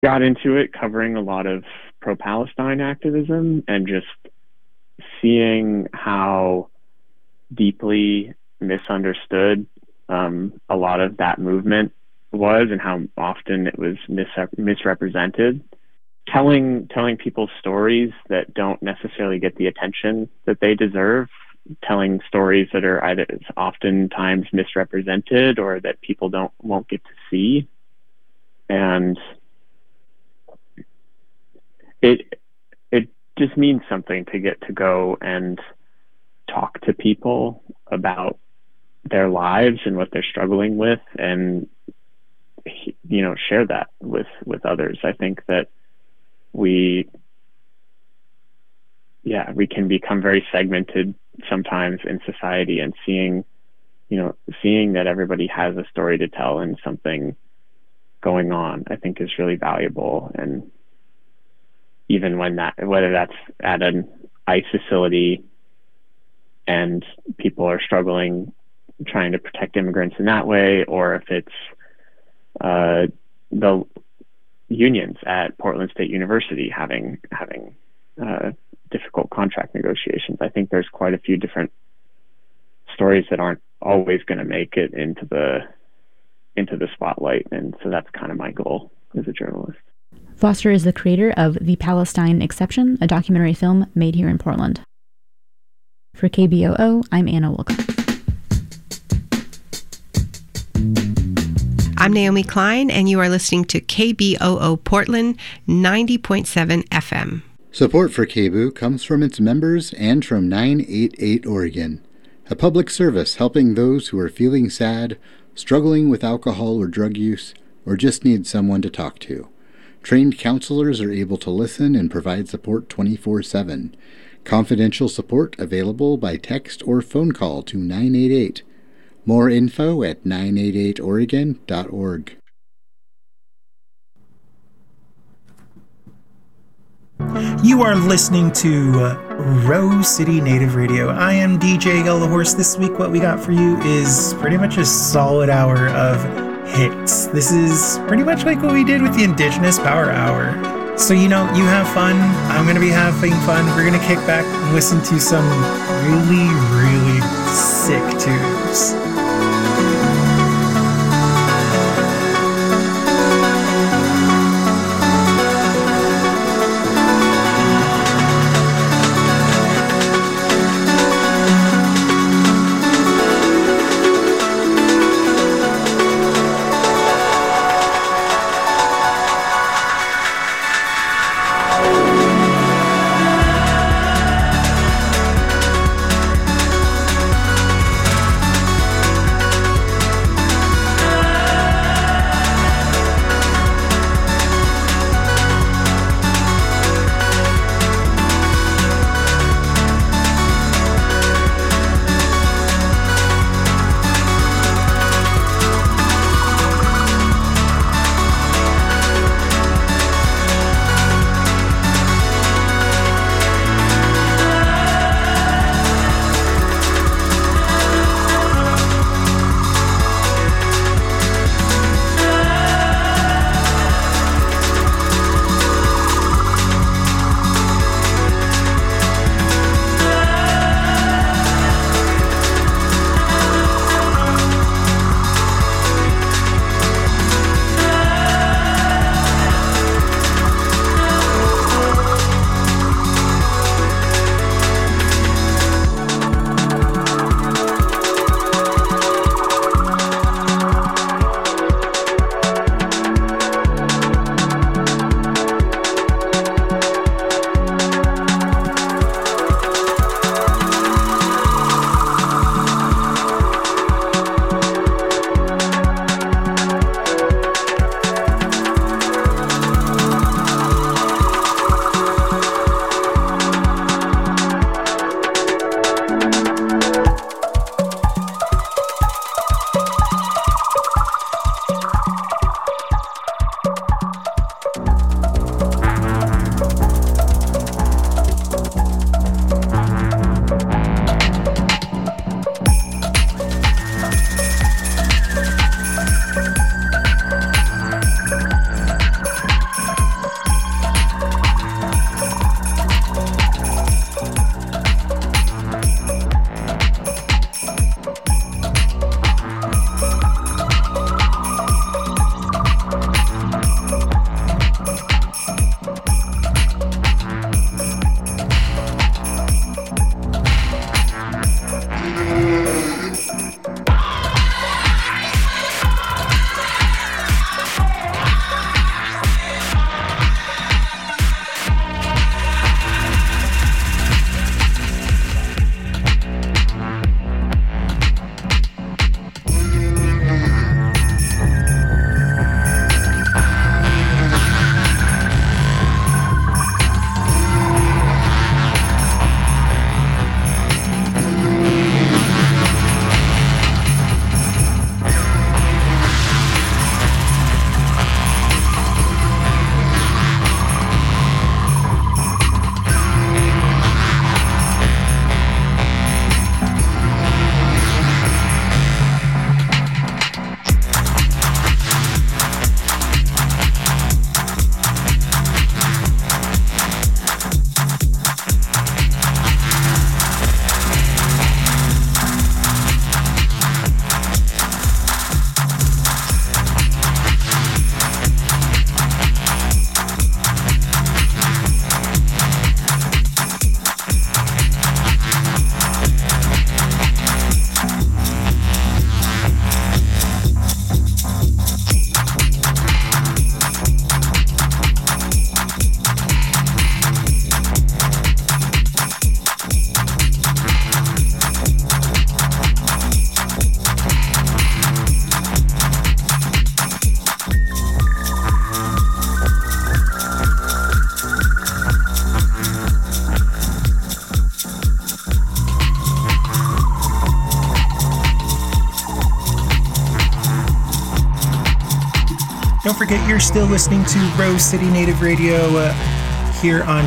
got into it covering a lot of pro-Palestine activism and just seeing how deeply misunderstood a lot of that movement was and how often it was misrepresented. Telling people's stories that don't necessarily get the attention that they deserve, telling stories that are either oftentimes misrepresented or that people won't get to see. And it just means something to get to go and talk to people about their lives and what they're struggling with, and share that with others. I think that we can become very segmented sometimes in society, and seeing that everybody has a story to tell and something going on, I think is really valuable. And even whether that's at an ICE facility and people are struggling trying to protect immigrants in that way, or if it's the unions at Portland State University having difficult contract negotiations. I think there's quite a few different stories that aren't always going to make it into the spotlight, and so that's kind of my goal as a journalist. Foster is the creator of The Palestine Exception, a documentary film made here in Portland. For KBOO, I'm Anna Wilcom. I'm Naomi Klein, and you are listening to KBOO Portland 90.7 FM. Support for KBOO comes from its members and from 988 Oregon, a public service helping those who are feeling sad, struggling with alcohol or drug use, or just need someone to talk to. Trained counselors are able to listen and provide support 24/7. Confidential support available by text or phone call to 988. More info at 988oregon.org. You are listening to Rose City Native Radio. I am DJ Yellow Horse. This week what we got for you is pretty much a solid hour of hits. This is pretty much like what we did with the Indigenous Power Hour. So you have fun, I'm going to be having fun, we're going to kick back and listen to some really, really sick tunes. forget you're still listening to Rose City Native Radio here on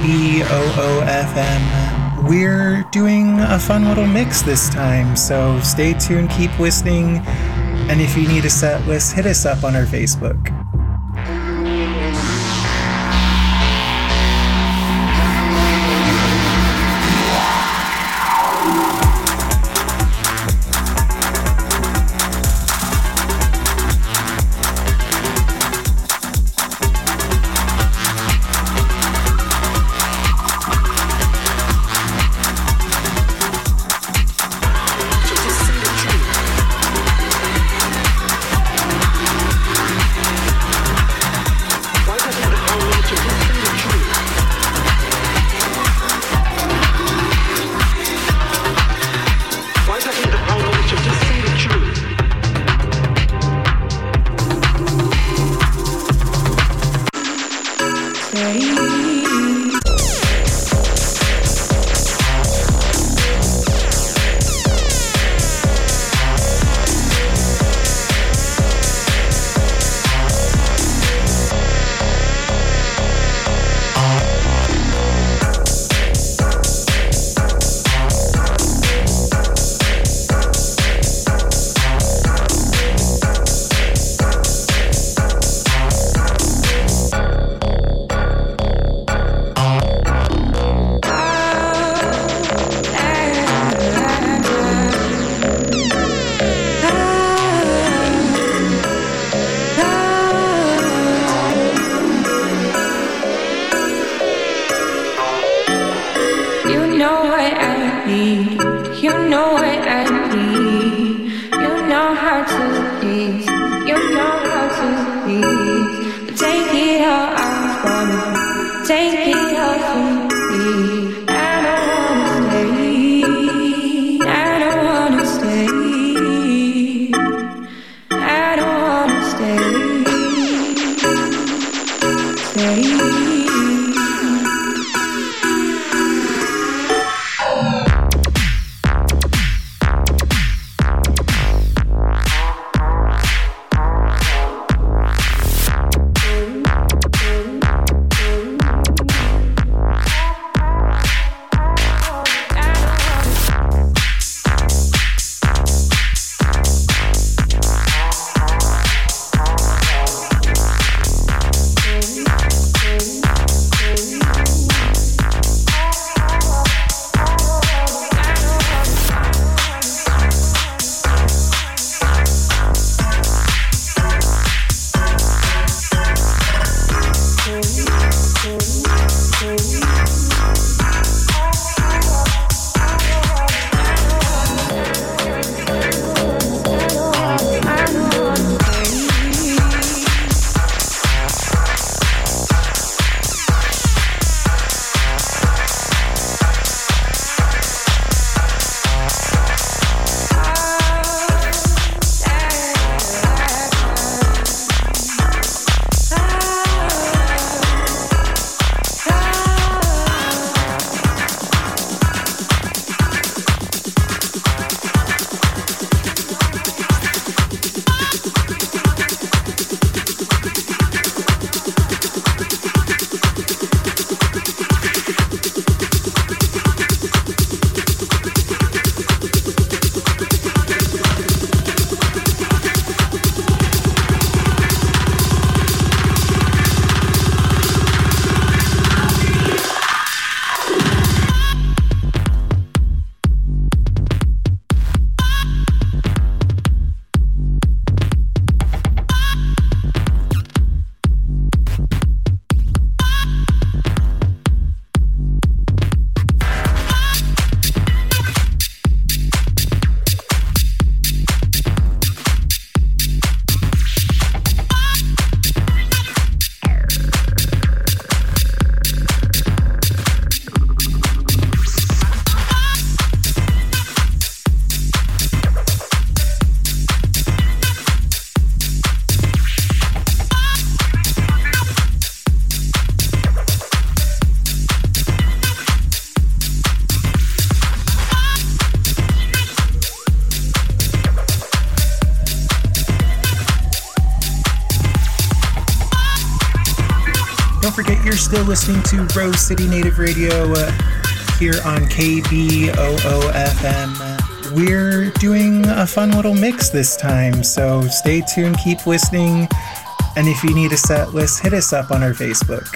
KBOO-FM. We're doing a fun little mix this time, so stay tuned, keep listening, and if you need a set list, hit us up on our Facebook. Don't forget you're still listening to Rose City Native Radio here on KBOO-FM. We're doing a fun little mix this time, so stay tuned, keep listening, and if you need a set list, hit us up on our Facebook.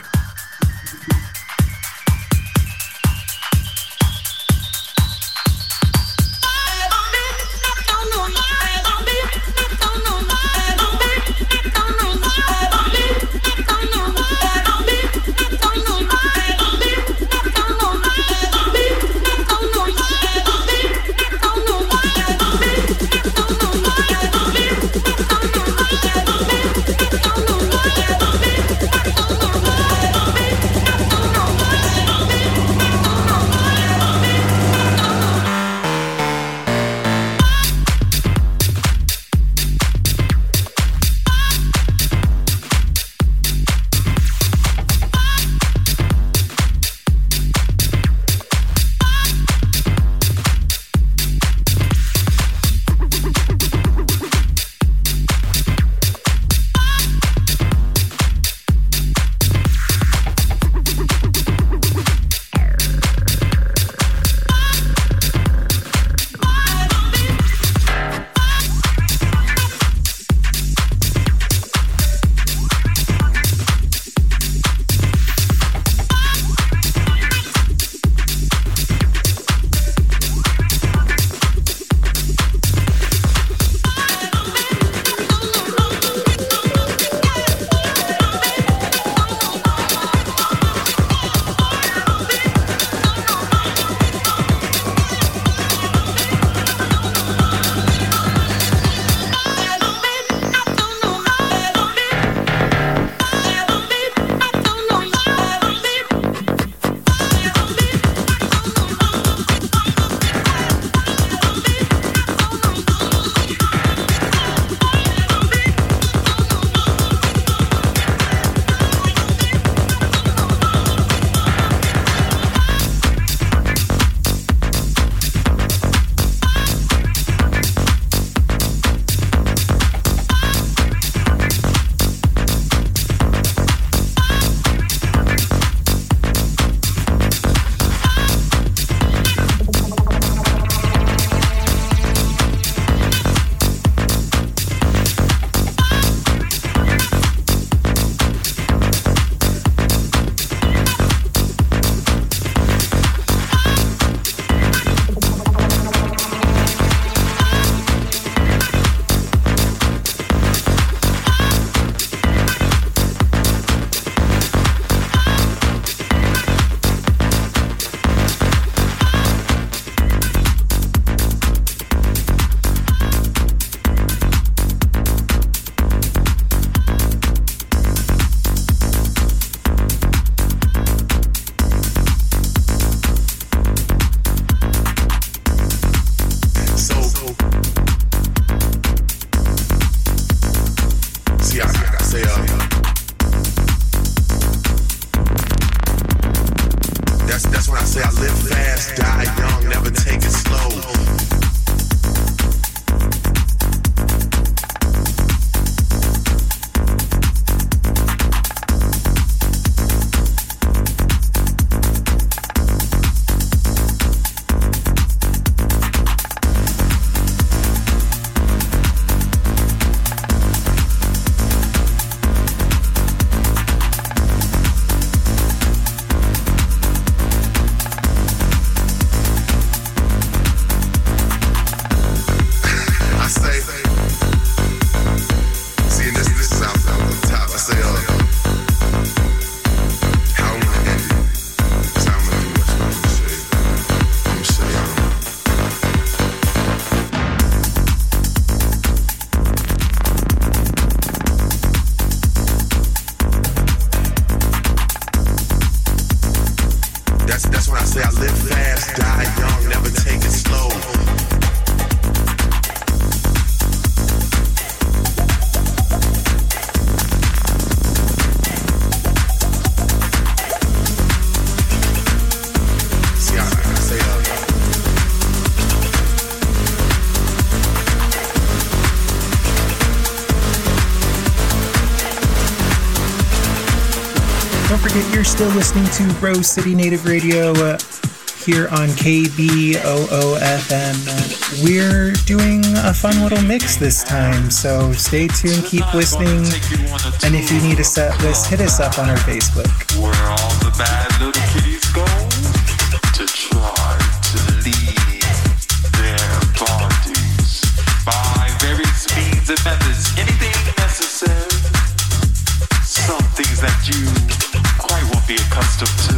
Don't forget, you're still listening to Rose City Native Radio here on KBOO-FM. We're doing a fun little mix this time, so stay tuned, keep listening, and if you need a set list, hit us up on our Facebook. Where all the bad little kitties go to try to leave their bodies by various means and methods, anything necessary, some things that you quite won't be accustomed to.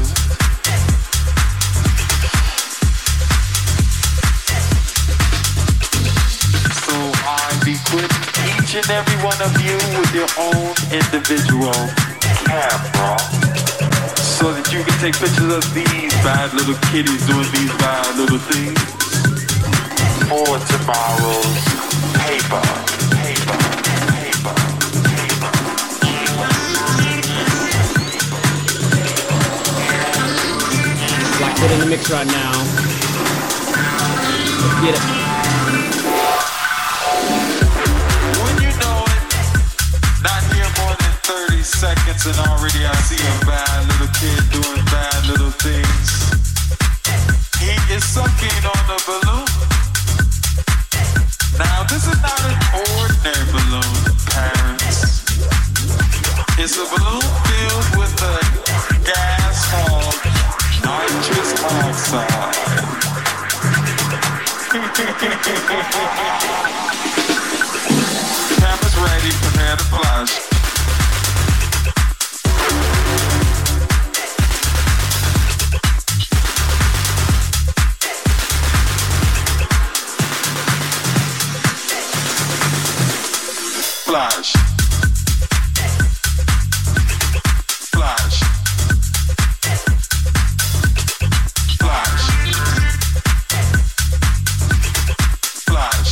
Equip each and every one of you with your own individual camera so that you can take pictures of these bad little kitties doing these bad little things for tomorrow's paper. Locked it in the mix right now. Let's get it. Seconds and already I see a bad little kid doing bad little things. He is sucking on a balloon. Now this is not an ordinary balloon, parents. It's a balloon filled with a gas called nitrous oxide. Camera's ready, prepare to flash. Flash. Flash. Flash. Flash.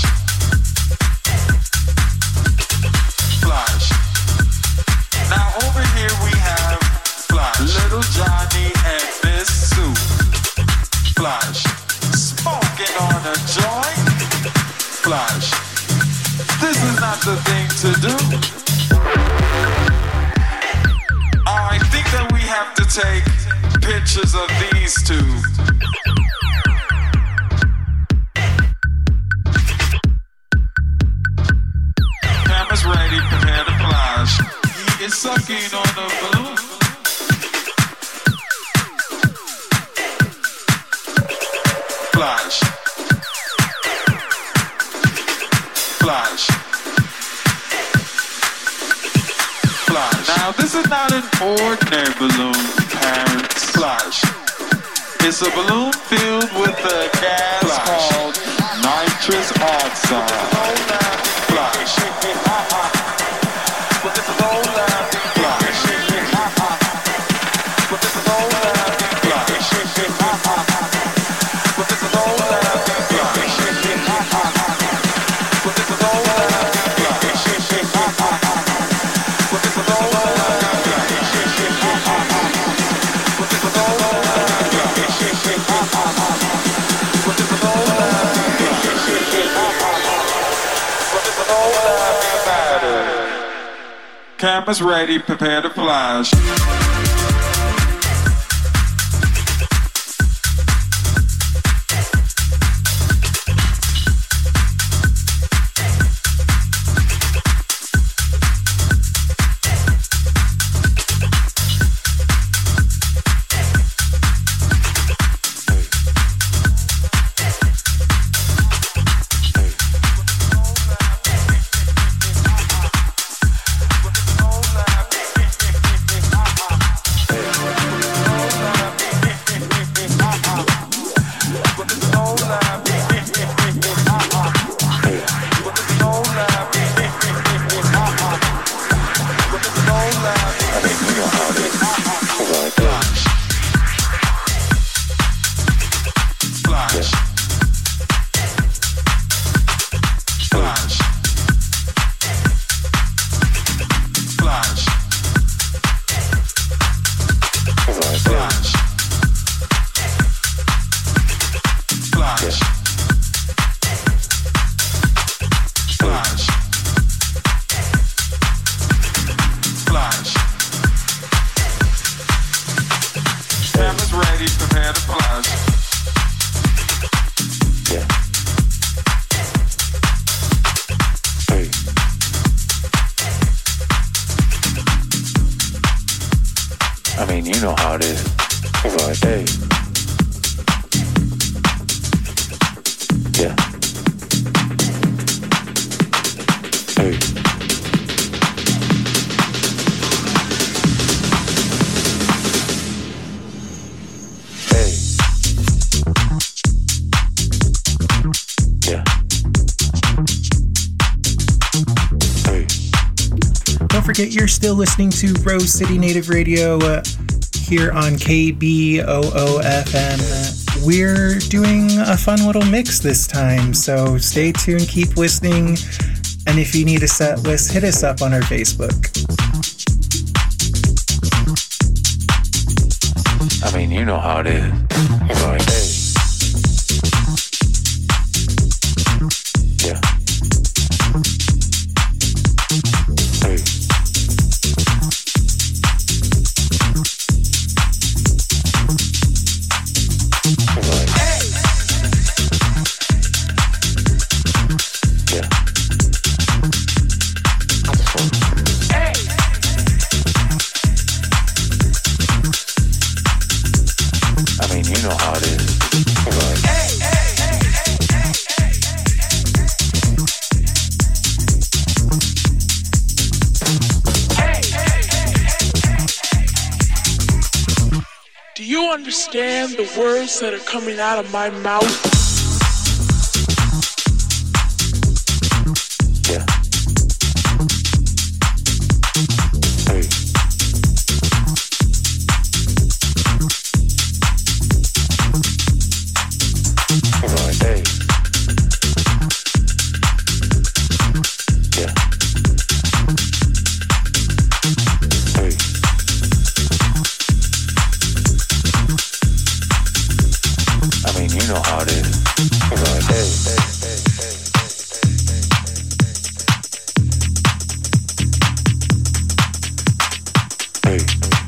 Flash. Now over here we have Flash. Little Johnny and Miss Sue. Flash. Smoking on a joint. Flash. This is not the thing to do. I think that we have to take pictures of these two. Camera's ready, prepare to flash. He is sucking on a balloon. Flash. Flash. Flash. Now this is not an ordinary balloon, parents. Flash. It's a balloon filled with a gas called nitrous oxide. Flash. But this is all loud. Flash. But this is all loud. Flash. But this is all loud. Flash. But this is all loud. Camera's ready, prepare to flash. ready, prepare to flash. Yeah. Hey. I mean, you know how it is. It's like, hey. Yeah. Hey. Don't forget, you're still listening to Rose City Native Radio here on KBOO-FM. We're doing a fun little mix this time, so stay tuned, keep listening, and if you need a set list, hit us up on our Facebook. I mean, you know how it is. It's like, hey. Yeah. Hey. It's like, hey. Yeah. Hey. I mean, you know how it is. It's like, hey. Do you understand the words that are coming out of my mouth? Yeah. Hey. It's like, hey. Yeah. Hey. I mean, you know how it is. It's like, hey. Hey.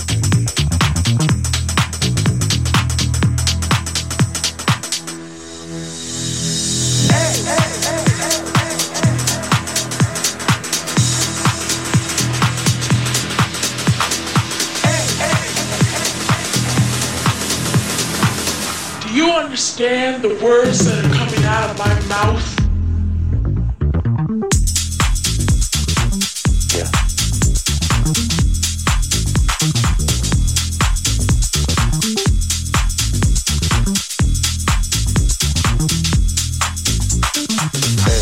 Do you understand the words that are coming out of my mouth? Yeah. Hey.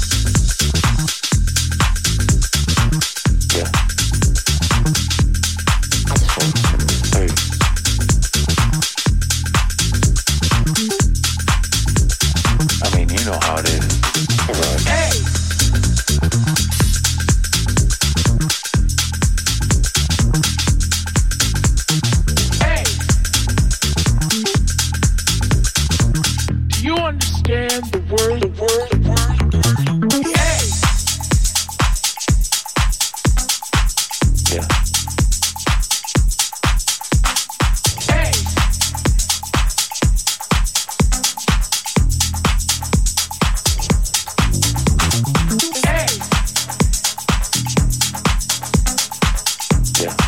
Yeah. Hey. I mean, you know how it is. It's like, hey. Hey. Do you understand the word? Hey. Yeah. Hey. Hey. Yeah.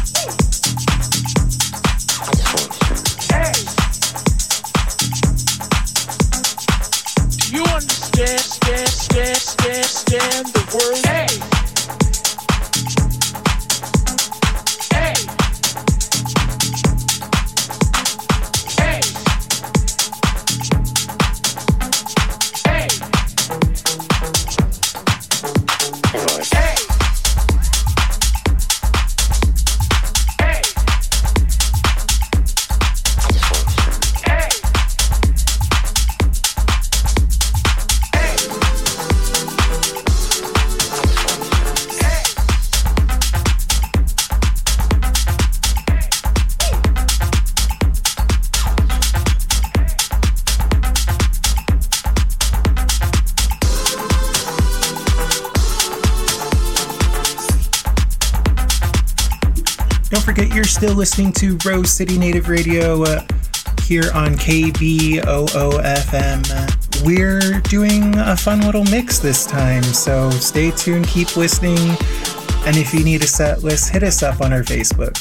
Hey. Do you understand the word? Hey. Hey. Hey. Hey. It's like, Hey. Hey. Hey. Don't forget, you're still listening to Rose City Native Radio here on KBOO-FM. We're doing a fun little mix this time, so stay tuned, keep listening, and if you need a set list, hit us up on our Facebook.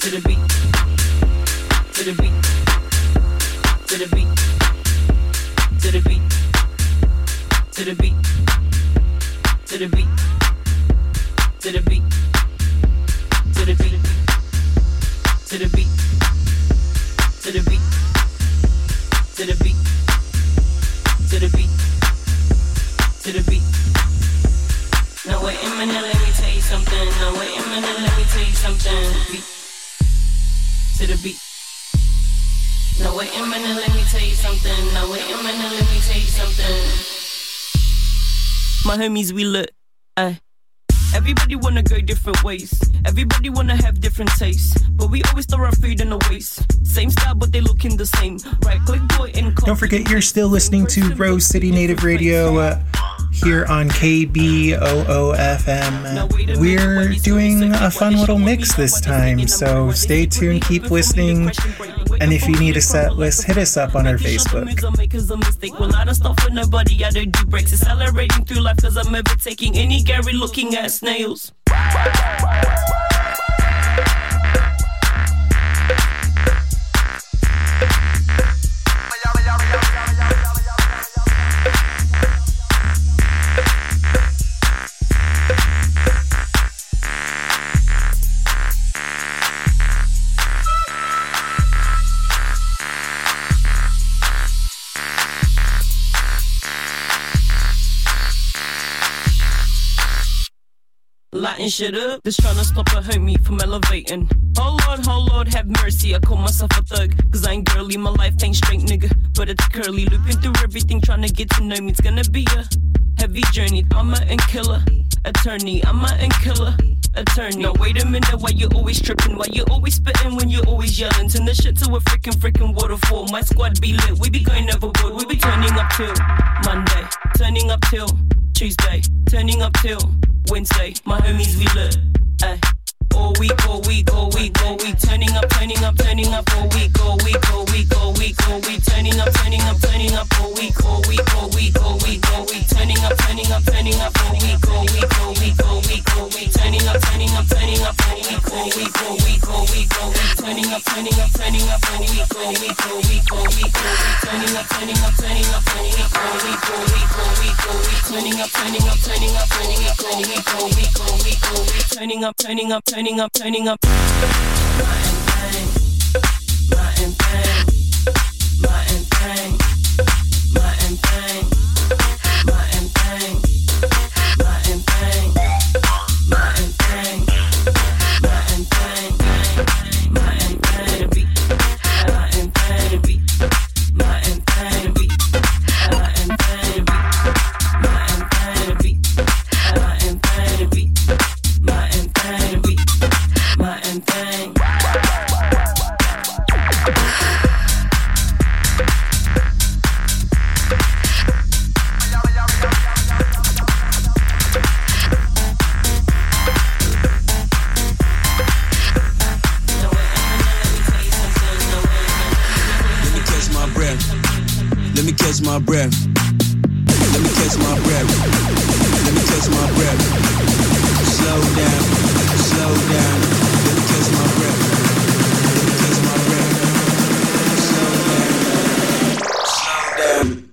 to the beat, to the beat, to the beat, to the beat, to the beat, to the beat, to the beat, to the beat, to the beat, to the beat, to the beat, to the beat, to the beat. Now wait a minute, let me tell you something. Now wait a minute, let me tell you something. Beat to the beat. Now wait a minute, let me tell you something. Now wait a minute, let me tell you something. My homies, we lit. Everybody wanna go different ways. Everybody wanna have different tastes. But we always throw our food in the waste. Same style, but they looking the same. Right click boy and don't forget you're still listening to Rose City Native Radio here on KBOO-FM. We're doing a fun little mix this time, so stay tuned, keep listening, and if you need a set list, hit us up on our Facebook. Well, I don't stop for nobody, I don't do breaks. Accelerating through life cause I'm ever taking any Gary looking at snails. Lighting shit up, just trying to stop a homie from elevating. Oh Lord, have mercy. I call myself a thug, cause I ain't girly, my life ain't straight, nigga. But it's curly, looping through everything, trying to get to know me. It's gonna be a heavy journey. I'm a killer, attorney. I'm a killer, attorney. Now wait a minute, why you always tripping? Why you always spitting when you always yelling? Turn the shit to a freaking waterfall. My squad be lit, we be going overboard. We be turning up till Monday, turning up till Tuesday, turning up till Wednesday. My homies, we lit. All week, all week, all week, all week. Turning up all week, all week, all week, all week, all week. Turning up all week, all week, all week, all week, all week. Turning up all week, all week, all week, all week, all week. Turning up all week, all week, all week, all week, all week. Turning up all week, all week, all week, all week, all week. Turning up all week, all week, all week, all week, all week. Turning up all week, all week, all week, all week. Turning up. my breath. Let me catch my breath. Let me catch my breath. Slow down, slow down. Let me catch my breath. Let me catch my breath. Slow down, slow down.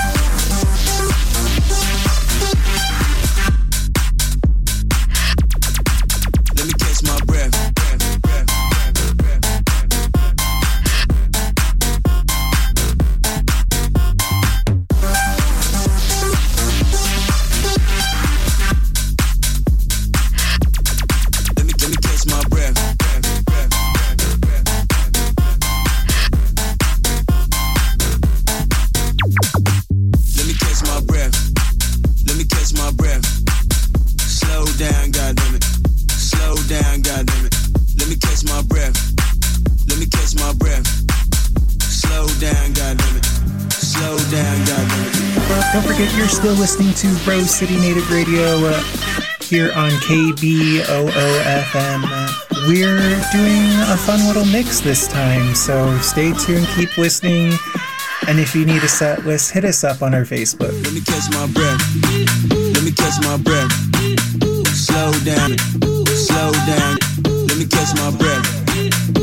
Let me catch my breath. You're still listening to Rose City Native Radio here on KBOO-FM. We're doing a fun little mix this time, so stay tuned, keep listening, and if you need a set list, hit us up on our Facebook. Let me catch my breath. Let me catch my breath. Slow down. Slow down. Let me catch my breath.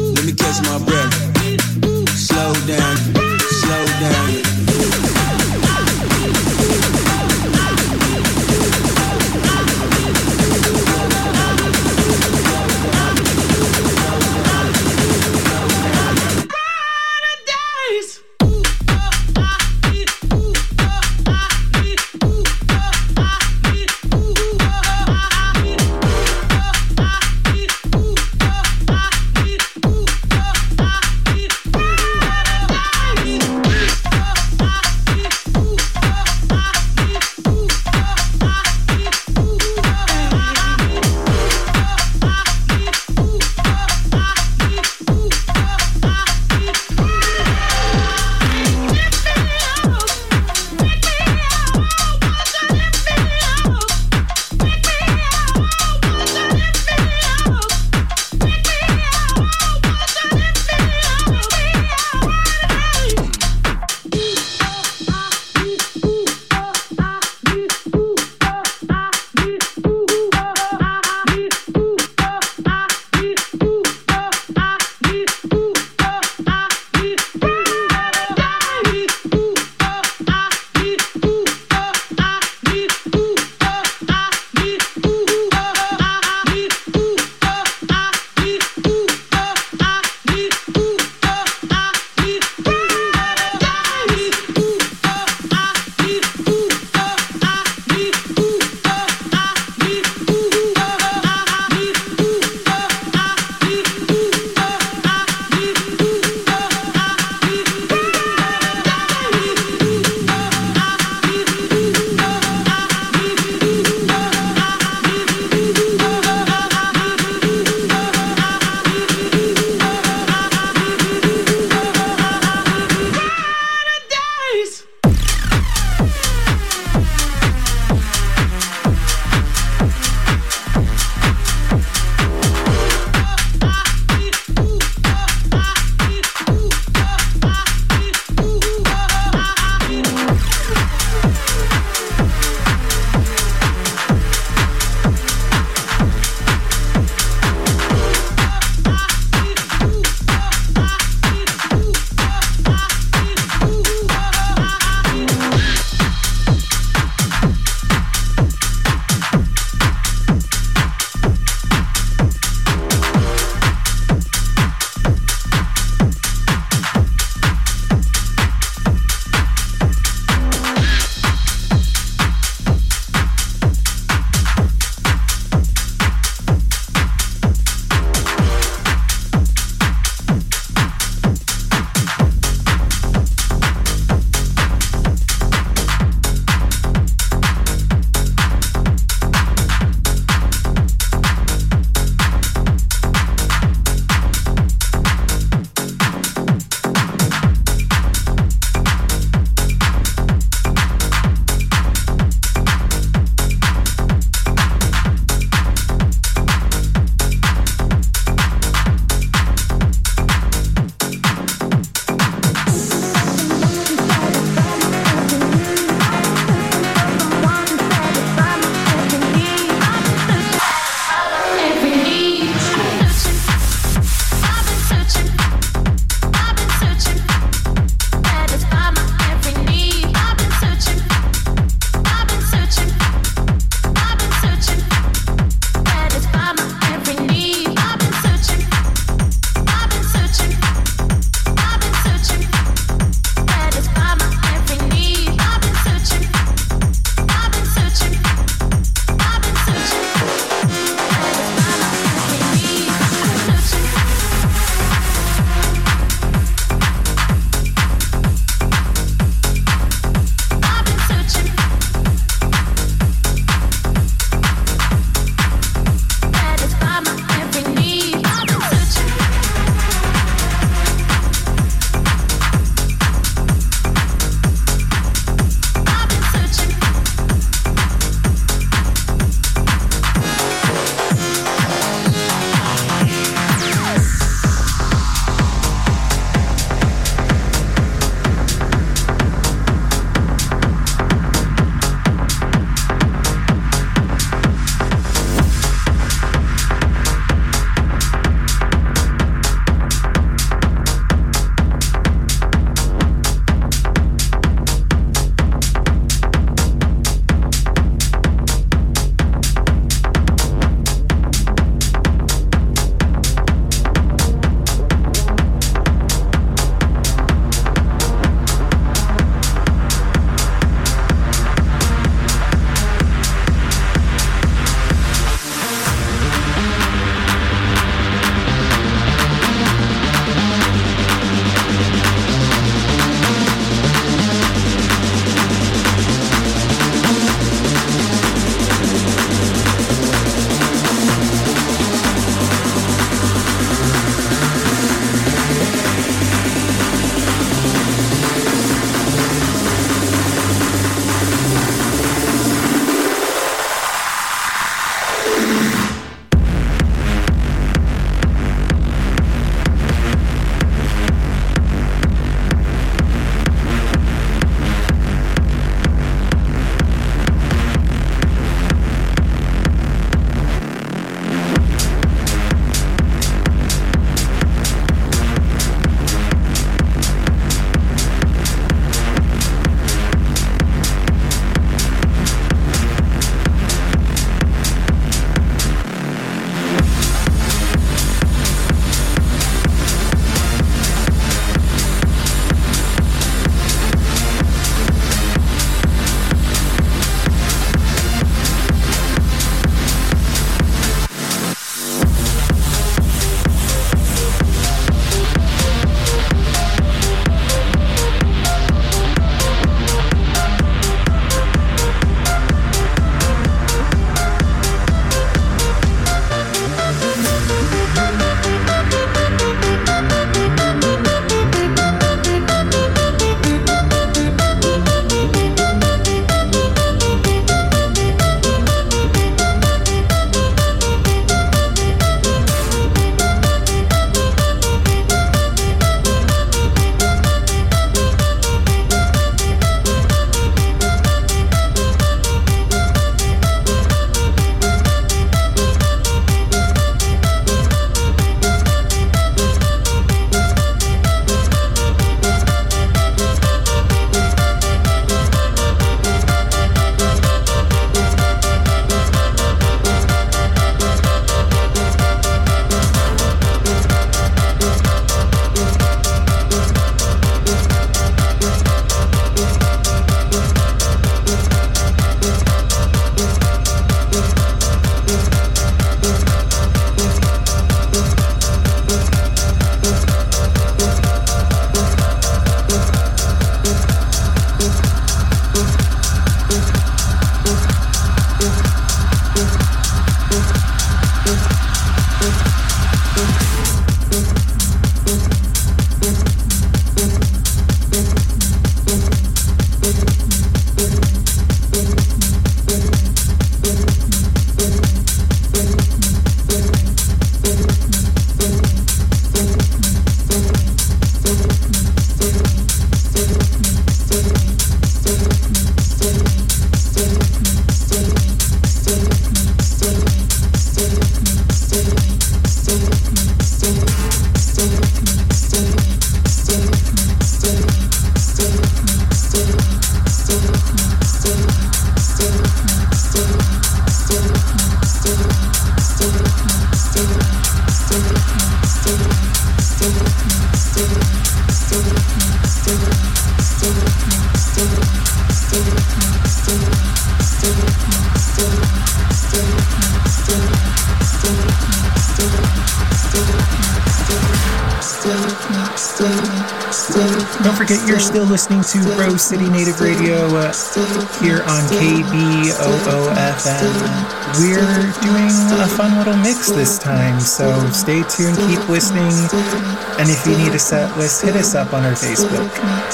Don't forget you're still listening to Rose City Native Radio here on KBOO-FM. We're doing a fun little mix this time, so stay tuned, keep listening, and if you need a set list, hit us up on our Facebook.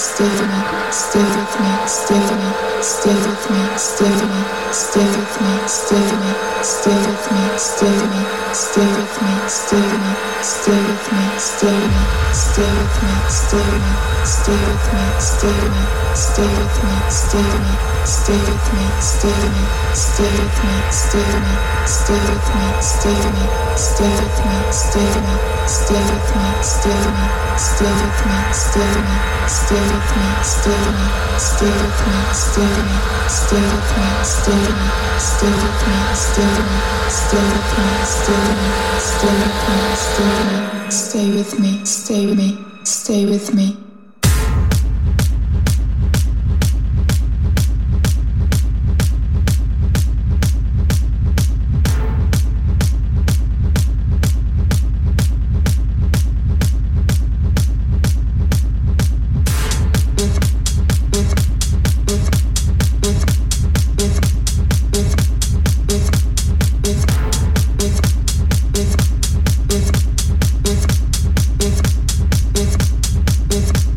Stay with me, stay with me, stay with me. With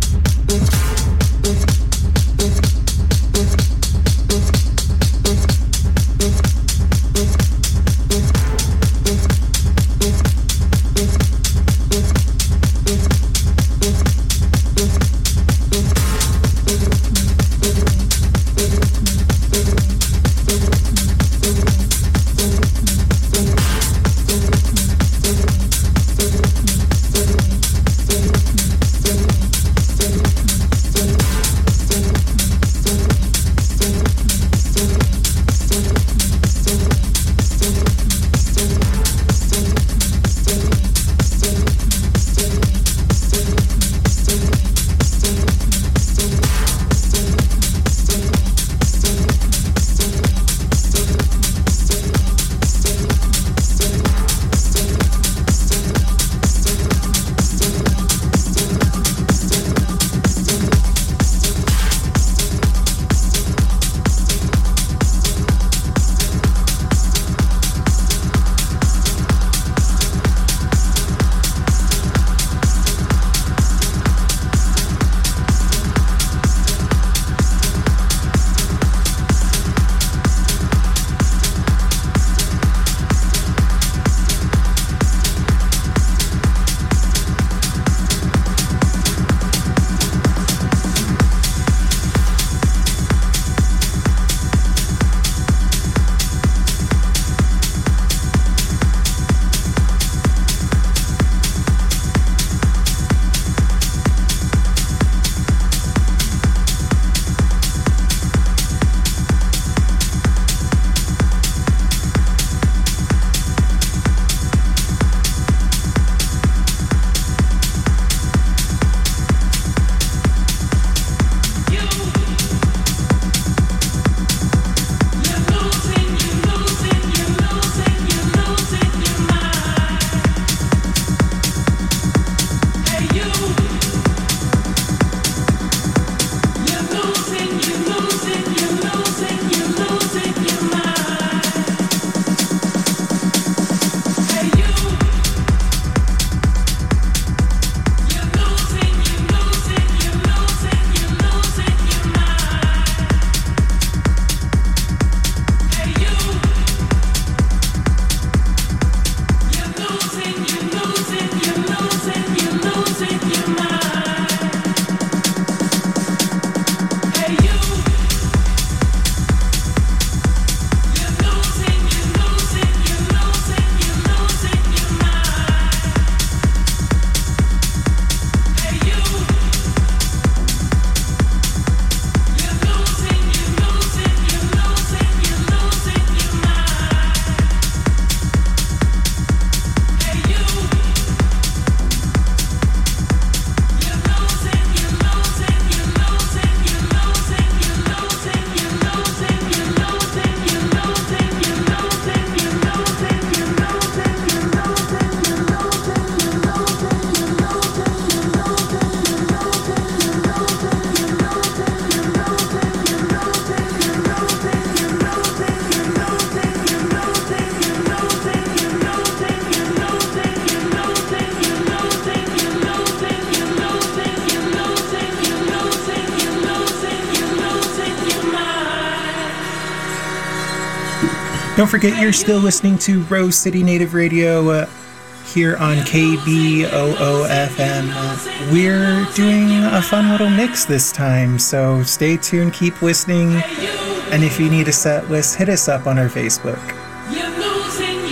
Don't forget, you're still listening to Rose City Native Radio here on KBOO-FM. We're doing a fun little mix this time, so stay tuned, keep listening, and if you need a set list, hit us up on our Facebook. You're losing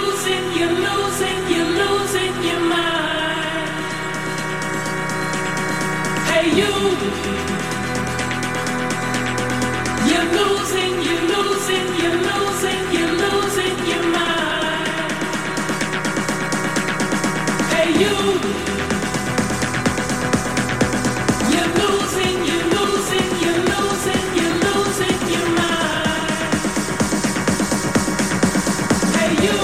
your mind. Hey, you. You're losing your mind. Hey, you. You're losing your mind. Hey, you.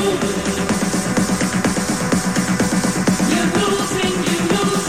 You're losing your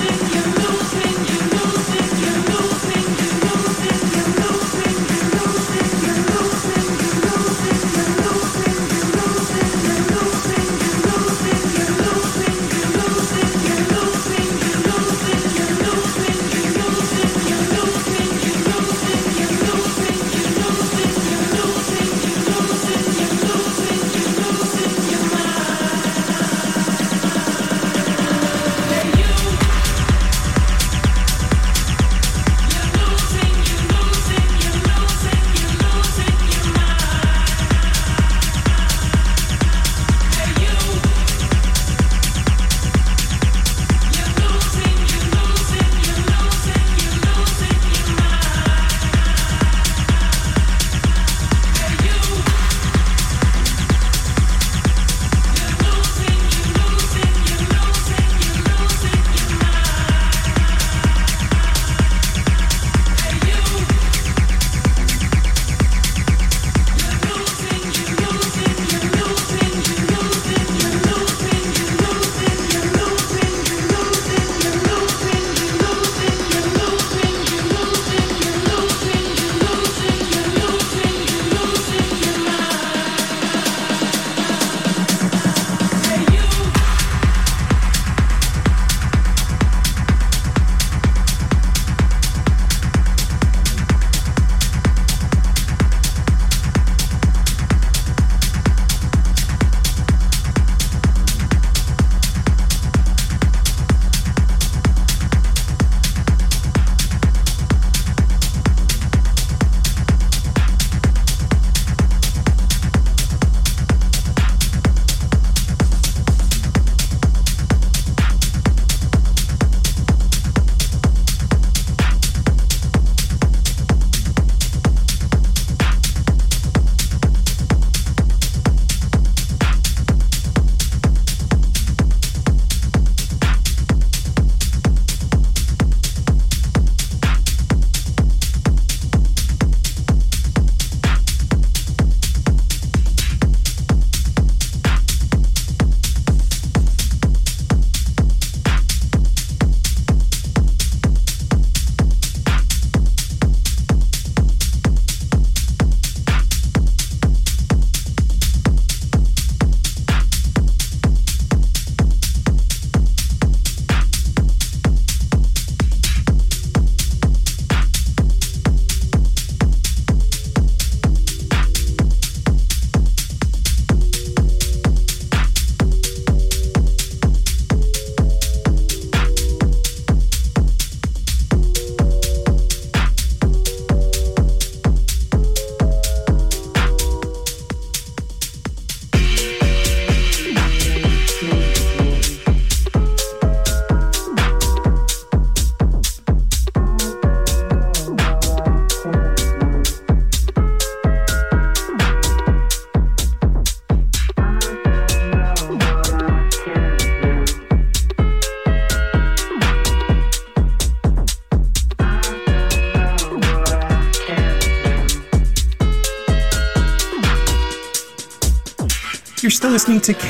You're still listening to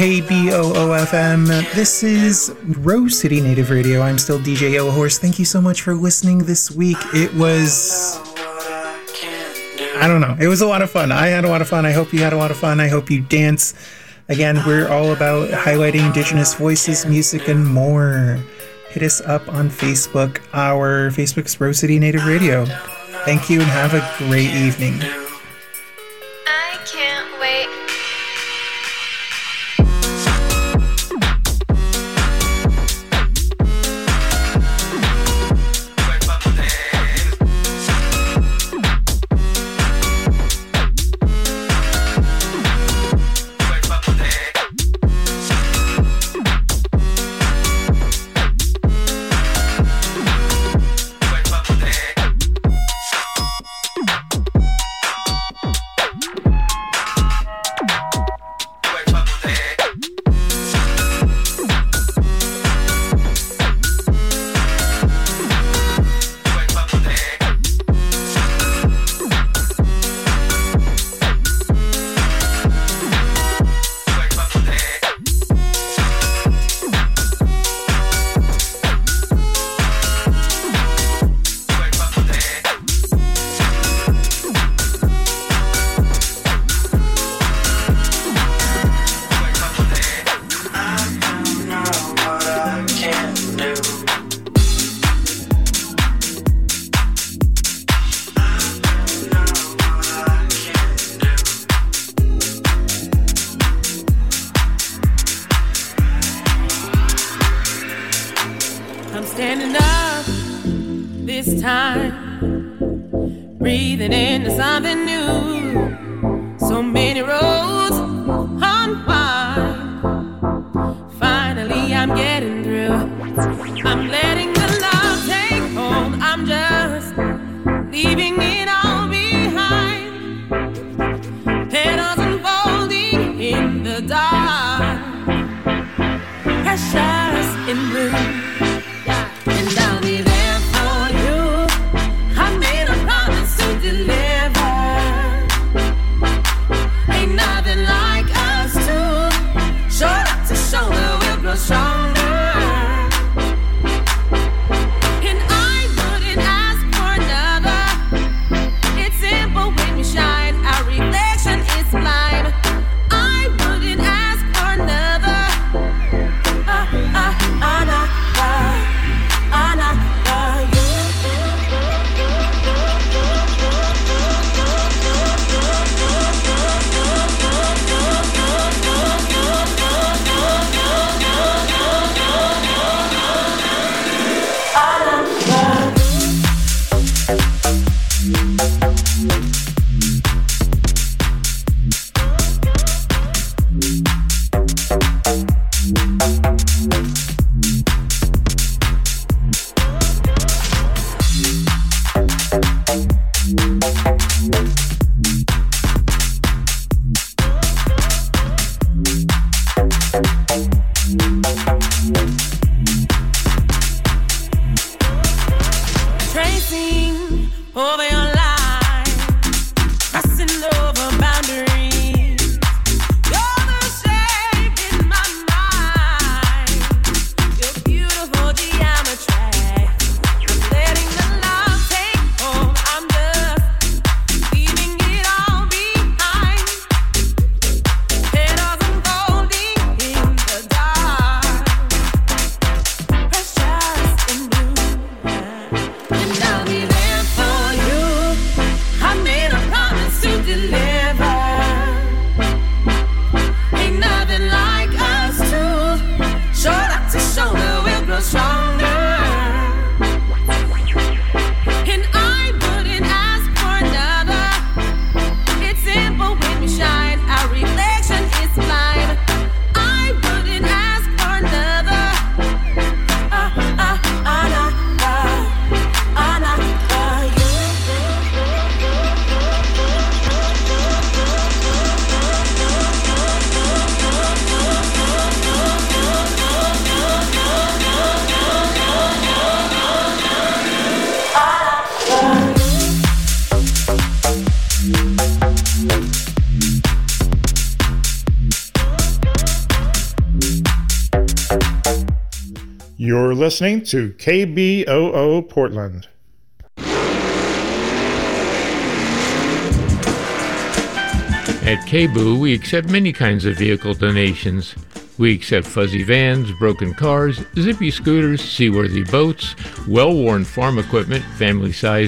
KBOO-FM. This is Rose City Native Radio. I'm still DJ Yellow Horse. Thank you so much for listening this week. It was... I don't know. It was a lot of fun. I had a lot of fun. I hope you had a lot of fun. I hope you dance. Again, we're all about highlighting Indigenous voices, music, and more. Hit us up on Facebook. Our Facebook's Rose City Native Radio. Thank you and have a great evening. I can't wait had enough this time. Breathing into something new. So many roads unwind. Finally, I'm getting through. I'm letting the love take hold. I'm just leaving it all behind. Petals unfolding in the dark. Precious in blue. And I'll be there for you. I made a promise to deliver. Ain't nothing like us two. Shoulder to shoulder, we'll grow stronger. And I wouldn't ask for another. It's simple when we shine. Our reflection is blind. I wouldn't ask for another. Tracing over your line, crossing over boundaries. You're the shape in my mind. Your beautiful geometry. I'm letting the love take hold. I'm just leaving it all behind. Petals unfolding in the dark. Precious and blue. And I'll be there for you. I made a promise to deliver. Ain't nothing like us two. Shoulder to shoulder, we'll grow stronger. And I wouldn't ask for another. It's simple when we shine. Our reflection is blind. I wouldn't ask for another. You're listening to KBOO Portland. At KBOO, we accept many kinds of vehicle donations. We accept fuzzy vans, broken cars, zippy scooters, seaworthy boats, well-worn farm equipment, family-sized